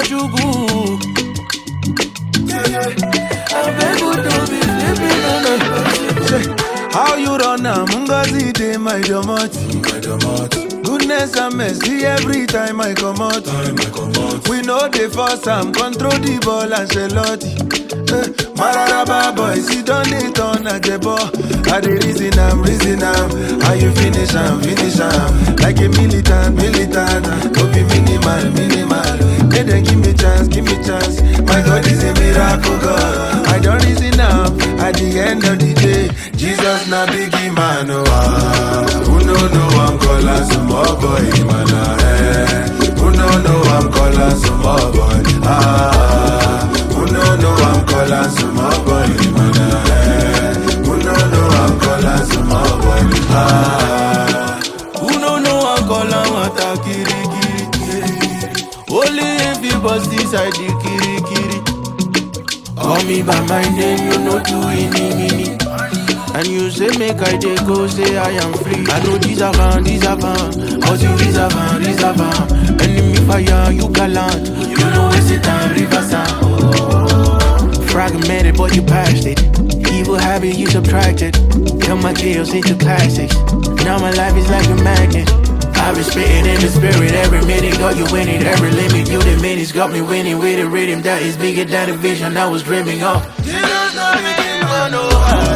Ojugu. I beg you to be sleeping on me. How you run now? Mungazi de my domot. Goodness and mercy every time I come out. We know the first time control the ball and Shelotti. Mararaba boys, you don't need on a ball. I the reason I'm. How you finish I'm. Like a militant. Go be minimal. Hey, then give me chance. My God is a miracle God. I don't reason I'm. At the end of the day, Jesus na biggie man. Who know I'm calling some more boy, man. Who know I'm calling some more boy. Who know I'm calling some more boy, man. Who know I'm calling some more boy. Who know I'm calling what a kiri. Only if you bust inside the kiri. Call me by my name, you know do any. And you say make I dey go, say I am free. I know these are van, but you is a van. Enemy fire, you gallant. You know it's a time, river sound. Fragmented, but you patched it. Evil habit, you subtracted. Turn my chaos into classics. Now my life is like a magnet. I've been spitting in the spirit every minute, got you winning every limit. You the minutes got me winning with a rhythm that is bigger than the vision I was dreaming of. Jesus, not making